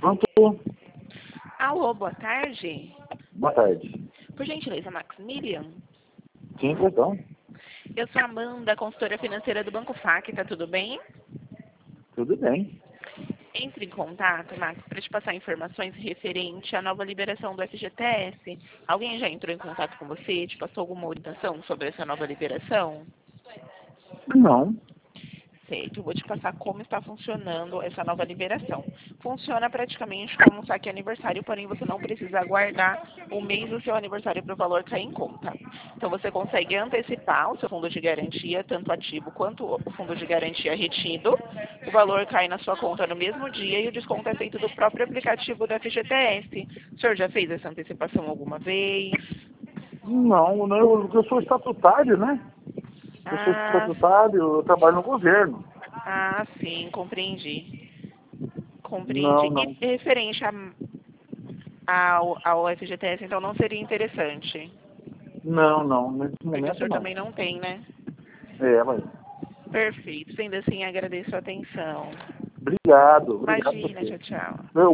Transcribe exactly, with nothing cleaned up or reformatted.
Pronto. Alô, boa tarde. Boa tarde. Por gentileza, Maximilian? Sim, perdão. Eu sou a Amanda, consultora financeira do Banco F A C, tá tudo bem? Tudo bem. Entre em contato, Max, para te passar informações referente à nova liberação do F G T S. Alguém já entrou em contato com você, te passou alguma orientação sobre essa nova liberação? Não. Certo, eu vou te passar como está funcionando essa nova liberação. Funciona praticamente como um saque aniversário, porém você não precisa aguardar o mês do seu aniversário para o valor cair em conta. Então você consegue antecipar o seu fundo de garantia, tanto ativo quanto o fundo de garantia retido. O valor cai na sua conta no mesmo dia e o desconto é feito do próprio aplicativo do F G T S. O senhor já fez essa antecipação alguma vez? Não, não, eu, eu sou estatutário, né? Eu sou Ah, estatutário, eu trabalho no governo. ah sim, compreendi. Compreendi. Não, não. E referente a ao, ao F G T S, então não seria interessante. Não, não. Nesse Porque o momento senhor não. também não tem, né? É, mas. Perfeito. Sendo assim, agradeço a atenção. Obrigado. Obrigado a Imagina, você. tchau, tchau. Eu